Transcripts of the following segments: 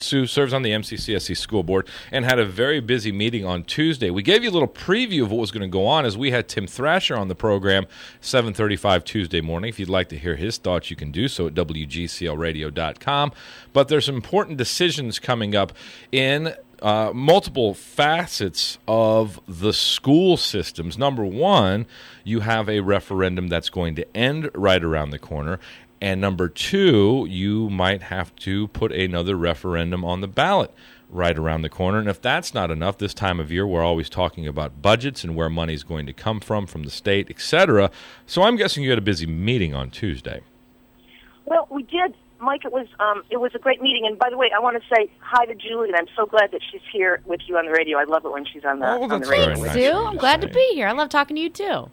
Sue serves on the MCCSC school board and had a very busy meeting on Tuesday. We gave you a little preview of what was going to go on as we had Tim Thrasher on the program 7:35 Tuesday morning. If you'd like to hear his thoughts, you can do so at WGCLradio.com. But there's some important decisions coming up in multiple facets of the school systems. Number one, you have a referendum that's going to end right around the corner. And number two, you might have to put another referendum on the ballot right around the corner. And if that's not enough, this time of year we're always talking about budgets and where money's going to come from the state, etc. So I'm guessing you had a busy meeting on Tuesday. Well, we did, Mike. It was a great meeting. And by the way, I want to say hi to Julie, and I'm so glad that she's here with you on the radio. I love it when she's on the on the radio. Thanks, Sue. I'm glad to be here. I love talking to you too.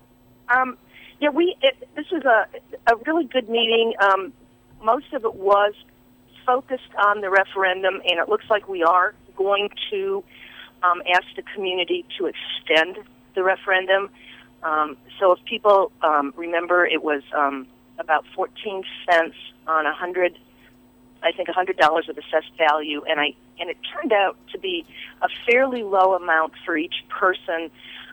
Yeah, this was a really good meeting. Most of it was focused on the referendum, and it looks like we are going to ask the community to extend the referendum. So if people remember, it was about 14 cents on $100 of assessed value, and it turned out to be a fairly low amount for each person.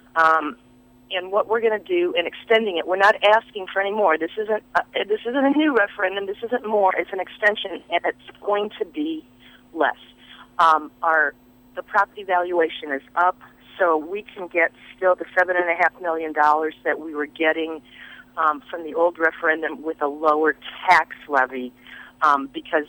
And what we're going to do in extending it, we're not asking for any more. This isn't a new referendum. This isn't more. It's an extension, and it's going to be less. The property valuation is up, so we can get still the $7.5 million that we were getting from the old referendum with a lower tax levy because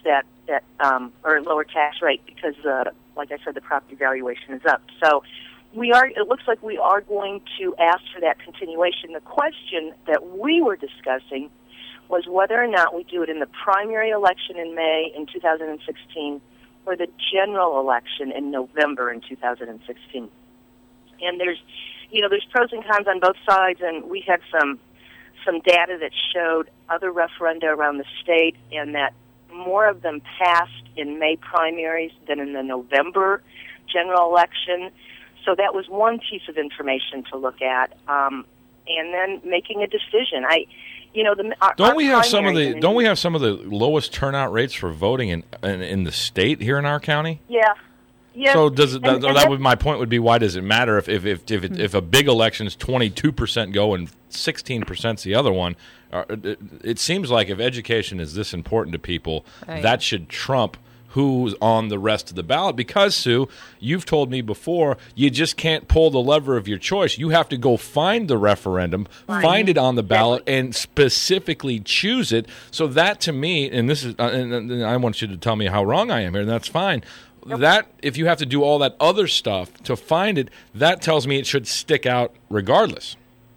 or lower tax rate because, like I said, the property valuation is up. So. It looks like we are going to ask for that continuation. The question that we were discussing was whether or not we do it in the primary election in May in 2016 or the general election in November in 2016. And there's pros and cons on both sides, and we had some data that showed other referenda around the state and that more of them passed in May primaries than in the November general election. So that was one piece of information to look at, and then making a decision. Don't we have some of the lowest turnout rates for voting in the state here in our county? Yeah. Yeah. So my point would be, why does it matter if a big election is 22% go and 16% the other one? It seems like if education is this important to people, right, that should trump who's on the rest of the ballot. Because, Sue, you've told me before, you just can't pull the lever of your choice. You have to go find the referendum, find it on the ballot, and specifically choose it. So that, to me, and this is, and I want you to tell me how wrong I am here, and that's fine. Yep. That, if you have to do all that other stuff to find it, that tells me it should stick out regardless.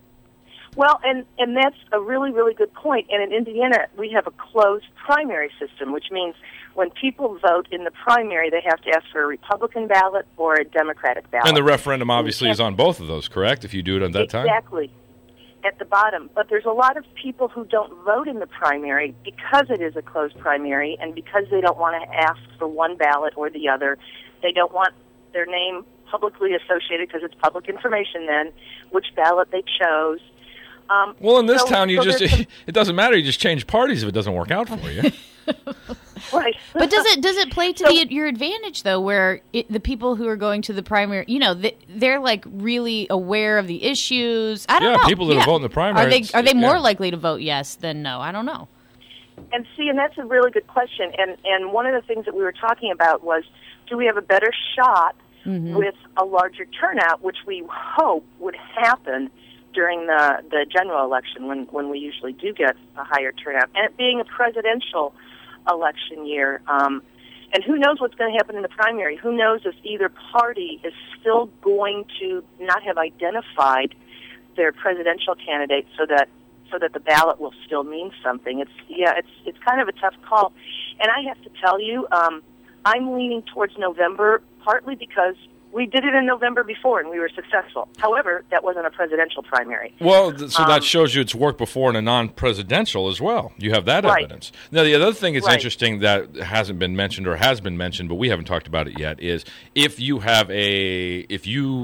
Well, and that's a really, really good point. And in Indiana, we have a closed primary system, which means when people vote in the primary, they have to ask for a Republican ballot or a Democratic ballot. And the referendum obviously is on both of those, correct, if you do it at that time? Exactly, at the bottom. But there's a lot of people who don't vote in the primary because it is a closed primary and because they don't want to ask for one ballot or the other. They don't want their name publicly associated because it's public information then, which ballot they chose. Well, in this town, it doesn't matter. You just change parties if it doesn't work out for you. Right. But does it play to your advantage, though, where the people who are going to the primary, they're like really aware of the issues? I don't know. Yeah, people that are voting the primary. Are they more likely to vote yes than no? I don't know. And that's a really good question. And one of the things that we were talking about was, do we have a better shot with a larger turnout, which we hope would happen during the general election when we usually do get a higher turnout, and it being a presidential election year. And who knows what's going to happen in the primary? Who knows if either party is still going to not have identified their presidential candidate so that the ballot will still mean something. It's kind of a tough call. And I have to tell you, I'm leaning towards November, partly because we did it in November before, and we were successful. However, that wasn't a presidential primary. Well, so that shows you it's worked before in a non-presidential as well. You have that evidence. Now, the other thing that's interesting that hasn't been mentioned or has been mentioned, but we haven't talked about it yet, is if you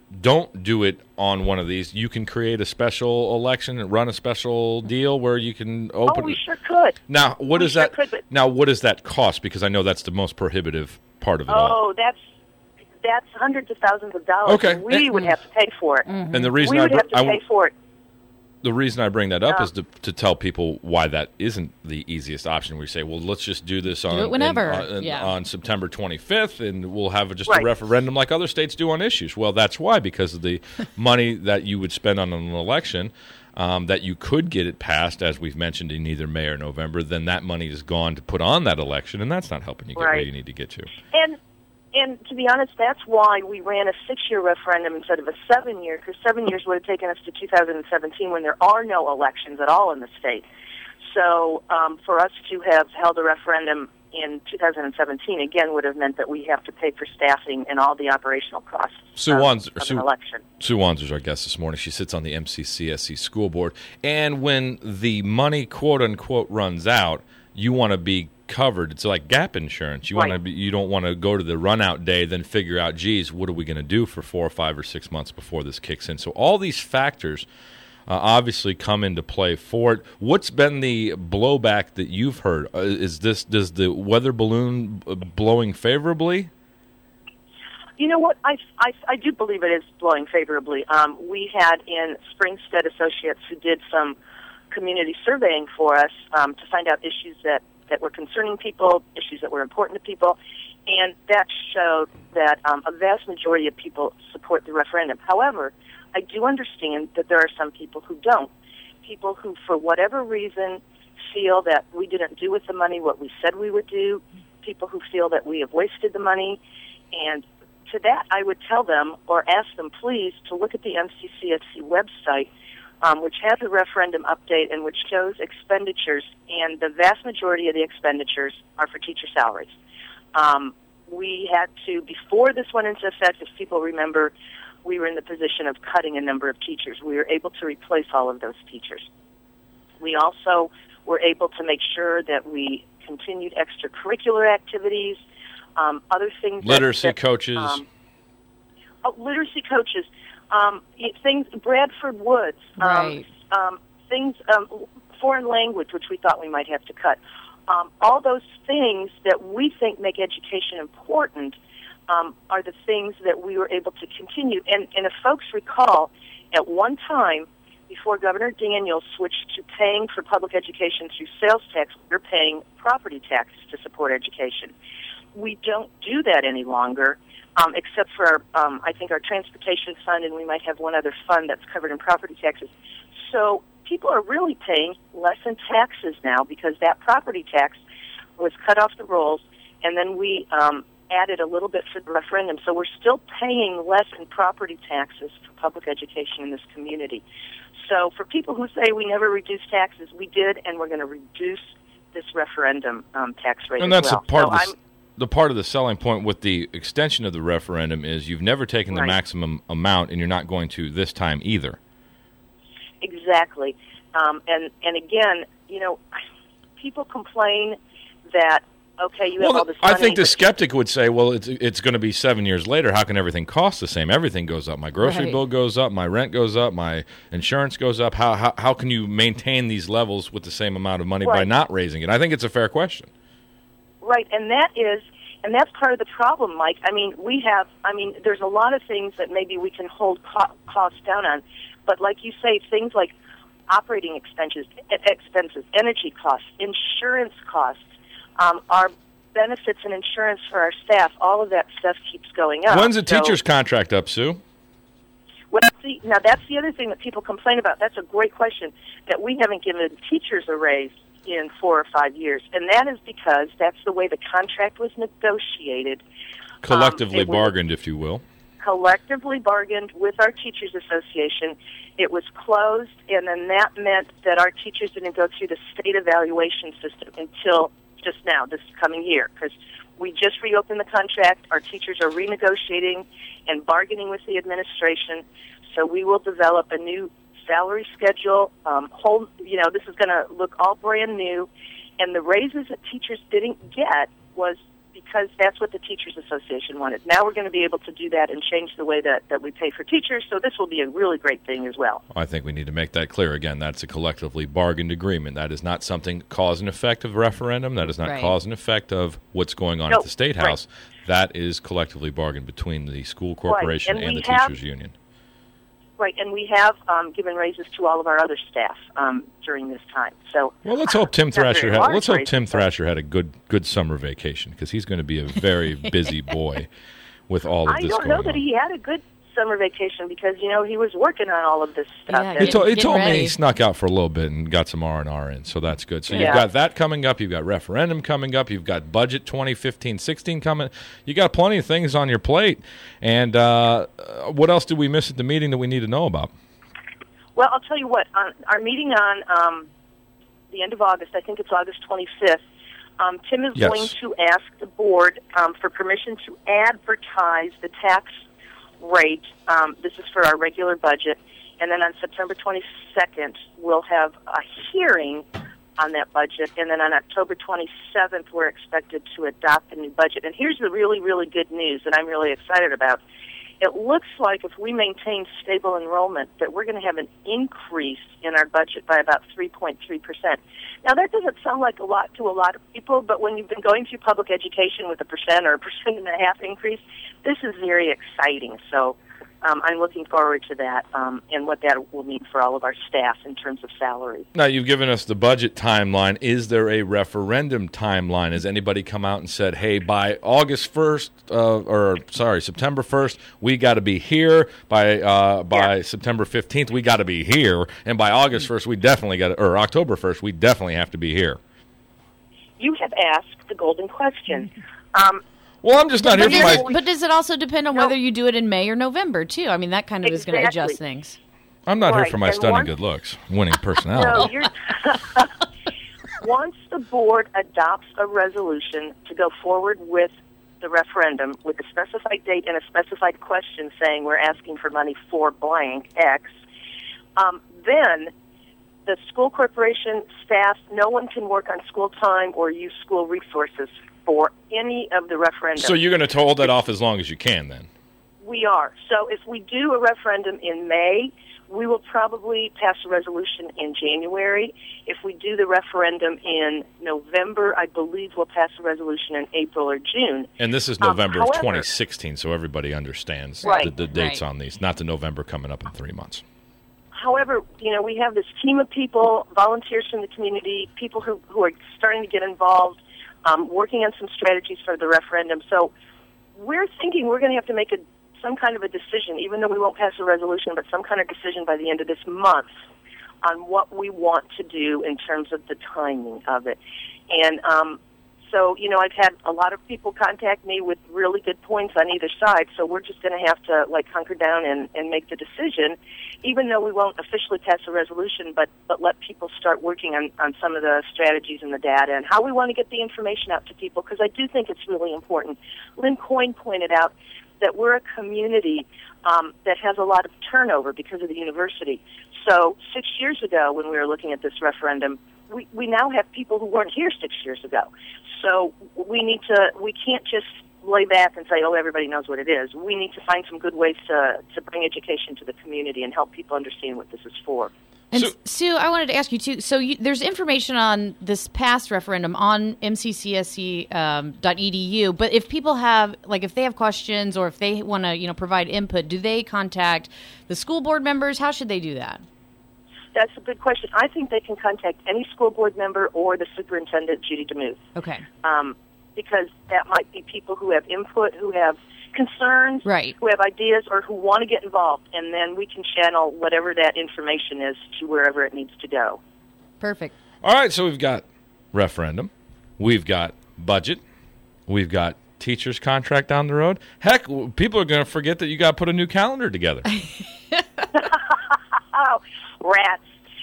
don't do it on one of these, you can create a special election and run a special deal where you can open. Oh, we sure could. Now, what We is sure that? could, but- Now, what does that cost? Because I know that's the most prohibitive part of it all. Oh, that's hundreds of thousands of dollars. Okay. And we would have to pay for it. And the reason We would have to pay for it. the reason I bring that up is to tell people why that isn't the easiest option. We say, well, let's just do this on it whenever. on September 25th, and we'll have just Right. a referendum like other states do on issues. Well, that's why, because of the money that you would spend on an election. That you could get it passed, as we've mentioned, in either May or November, then that money is gone to put on that election, and that's not helping you get where Right. you need to get to. And to be honest, that's why we ran a 6-year referendum instead of a 7-year, because 7 years would have taken us to 2017 when there are no elections at all in the state. So for us to have held a referendum in 2017, again, would have meant that we have to pay for staffing and all the operational costs of an election. Sue Wanzer's our guest this morning. She sits on the MCCSC school board. And when the money, quote-unquote, runs out, you want to be covered. It's like gap insurance. You don't want to go to the run-out day, then figure out, geez, what are we going to do for 4 or 5 or 6 months before this kicks in? So all these factors obviously come into play for it. What's been the blowback that you've heard? Does the weather balloon blowing favorably? You know what? I do believe it is blowing favorably. We had in Springstead Associates who did some community surveying for us to find out issues that were concerning people, issues that were important to people, and that showed that a vast majority of people support the referendum. However, I do understand that there are some people who don't. People who, for whatever reason, feel that we didn't do with the money what we said we would do, people who feel that we have wasted the money, and to that I would tell them or ask them please to look at the MCCSC website, which has a referendum update and which shows expenditures, and the vast majority of the expenditures are for teacher salaries. We had to, before this went into effect, if people remember, we were in the position of cutting a number of teachers. We were able to replace all of those teachers. We also were able to make sure that we continued extracurricular activities, other things. Literacy coaches. Literacy coaches. Things, Bradford Woods. Right. Things, foreign language, which we thought we might have to cut. All those things that we think make education important are the things that we were able to continue. And if folks recall, at one time, before Governor Daniels switched to paying for public education through sales tax, we were paying property tax to support education. We don't do that any longer, except for, I think, our transportation fund, and we might have one other fund that's covered in property taxes. So people are really paying less in taxes now because that property tax was cut off the rolls, and then we added a little bit for the referendum. So we're still paying less in property taxes for public education in this community. So for people who say we never reduced taxes, we did, and we're going to reduce this referendum tax rate and as that's well. a part of the part of the selling point with the extension of the referendum is you've never taken the Right. maximum amount, and you're not going to this time either. Exactly. And again, you know, people complain that, okay, you have all this money. I think the but- skeptic would say, well, it's going to be 7 years later. How can everything cost the same? Everything goes up. My grocery Right. bill goes up. My rent goes up. My insurance goes up. How can you maintain these levels with the same amount of money by Right. not raising it? I think it's a fair question. Right, and that's part of the problem, Mike. I mean, there's a lot of things that maybe we can hold costs down on, but like you say, things like operating expenses, energy costs, insurance costs, our benefits and insurance for our staff, all of that stuff keeps going up. When's a teacher's contract up, Sue? Well, now that's the other thing that people complain about. That's a great question, that we haven't given teachers a raise in 4 or 5 years, and that is because that's the way the contract was negotiated. Collectively it was bargained, if you will. collectively bargained with our teachers association. It was closed, and then that meant that our teachers didn't go through the state evaluation system until just now, this coming year, because we just reopened the contract. Our teachers are renegotiating and bargaining with the administration, so we will develop a new salary schedule. This is going to look all brand new, and the raises that teachers didn't get was because that's what the Teachers Association wanted. Now we're going to be able to do that and change the way that we pay for teachers, so this will be a really great thing as well. I think we need to make that clear. Again, that's a collectively bargained agreement. That is not something cause and effect of referendum. That is not cause and effect of what's going on at the State House. That is collectively bargained between the school corporation and the teachers union. Right, and we have given raises to all of our other staff during this time. So, well, let's hope Tim Thrasher had a good summer vacation, because he's going to be a very busy boy with all of this going on. I don't know that he had a good summer vacation, because he was working on all of this stuff. Yeah, he told me he snuck out for a little bit and got some R&R in, so that's good. So you've got that coming up, you've got referendum coming up, you've got budget 2015-16 coming. You got plenty of things on your plate. And what else did we miss at the meeting that we need to know about? Well, I'll tell you what. On our meeting on the end of August, I think it's August 25th, Tim is going to ask the board for permission to advertise the tax rate. This is for our regular budget. And then on September 22nd, we'll have a hearing on that budget. And then on October 27th, we're expected to adopt the new budget. And here's the really, really good news that I'm really excited about. It looks like if we maintain stable enrollment, that we're going to have an increase in our budget by about 3.3%. Now, that doesn't sound like a lot to a lot of people, but when you've been going through public education with 1% or 1.5% increase, this is very exciting. So I'm looking forward to that and what that will mean for all of our staff in terms of salary. Now, you've given us the budget timeline. Is there a referendum timeline? Has anybody come out and said, hey, by August 1st, September 1st, we got to be here. By September 15th, we got to be here. And by August 1st, we definitely got to, or October 1st, we definitely have to be here. You have asked the golden question. Well, I'm just not here for my... But does it also depend on whether you do it in May or November, too? I mean, that kind of is going to adjust things. I'm not here for my stunning good looks, winning personality. Once the board adopts a resolution to go forward with the referendum with a specified date and a specified question saying we're asking for money for blank X, then the school corporation staff, no one can work on school time or use school resources for any of the referendum. So you're going to hold that off as long as you can, then? We are. So if we do a referendum in May, we will probably pass a resolution in January. If we do the referendum in November, I believe we'll pass a resolution in April or June. And this is November of 2016, so everybody understands the dates on these, not the November coming up in 3 months. However, we have this team of people, volunteers from the community, people who are starting to get involved, working on some strategies for the referendum. So we're thinking we're going to have to make some kind of a decision, even though we won't pass a resolution, but some kind of decision by the end of this month on what we want to do in terms of the timing of it. And so, I've had a lot of people contact me with really good points on either side, so we're just going to have to, hunker down and make the decision, even though we won't officially pass a resolution, but let people start working on some of the strategies and the data and how we want to get the information out to people, because I do think it's really important. Lynn Coyne pointed out that we're a community that has a lot of turnover because of the university. So 6 years ago, when we were looking at this referendum, we now have people who weren't here 6 years ago. So we can't just lay back and say, everybody knows what it is. We need to find some good ways to bring education to the community and help people understand what this is for. And Sue, I wanted to ask you too. So there's information on this past referendum on mccsc.edu. But if people have, if they have questions or if they want to, provide input, do they contact the school board members? How should they do that? That's a good question. I think they can contact any school board member or the superintendent, Judy DeMuth. Okay. Because that might be people who have input, who have concerns, who have ideas, or who want to get involved, and then we can channel whatever that information is to wherever it needs to go. Perfect. All right, so we've got referendum, we've got budget, we've got teacher's contract down the road. Heck, people are going to forget that you got to put a new calendar together. Oh, rats.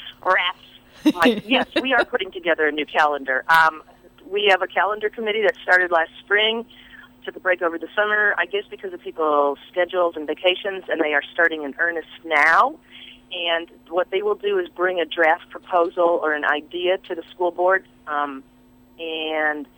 Yes, we are putting together a new calendar. We have a calendar committee that started last spring, took a break over the summer, I guess because of people's schedules and vacations, and they are starting in earnest now. And what they will do is bring a draft proposal or an idea to the school board, and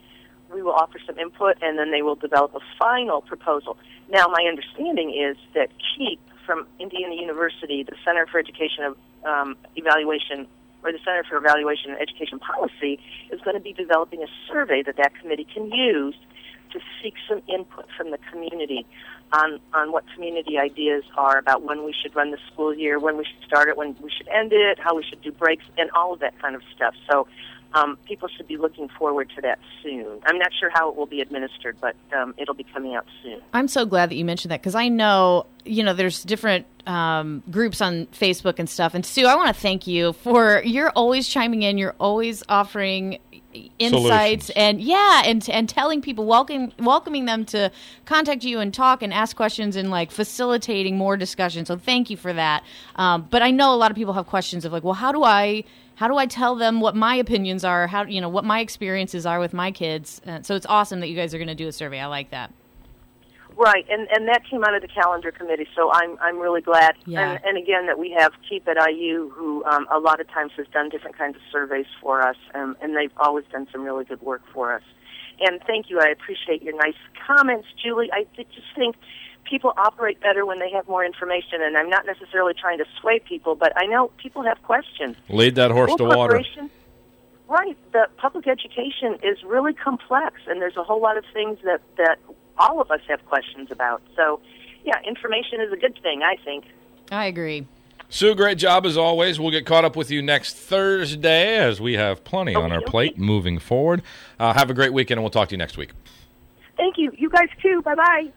we will offer some input, and then they will develop a final proposal. Now, my understanding is that KEEP from Indiana University, the Center for Education Evaluation, or the Center for Evaluation and Education Policy, is going to be developing a survey that committee can use to seek some input from the community on what community ideas are about when we should run the school year, when we should start it, when we should end it, how we should do breaks, and all of that kind of stuff. So people should be looking forward to that soon. I'm not sure how it will be administered, but it'll be coming out soon. I'm so glad that you mentioned that, because I know, there's different groups on Facebook and stuff. And Sue, I want to thank you for, you're always chiming in. You're always offering insights solutions. and telling people, welcoming them to contact you and talk and ask questions and facilitating more discussion. So thank you for that. But I know a lot of people have questions of well, how do I tell them what my opinions are? What my experiences are with my kids? So it's awesome that you guys are going to do a survey. I like that. Right, and that came out of the calendar committee, so I'm really glad. Yeah. And again, that we have Keep at IU, who a lot of times has done different kinds of surveys for us, and they've always done some really good work for us. And thank you. I appreciate your nice comments, Julie. I just think people operate better when they have more information, and I'm not necessarily trying to sway people, but I know people have questions. Lead that horse to water. Right. The public education is really complex, and there's a whole lot of things that all of us have questions about. So, yeah, information is a good thing, I think. I agree. Sue, great job as always. We'll get caught up with you next Thursday as we have plenty on our plate moving forward. Have a great weekend, and we'll talk to you next week. Thank you. You guys too. Bye-bye.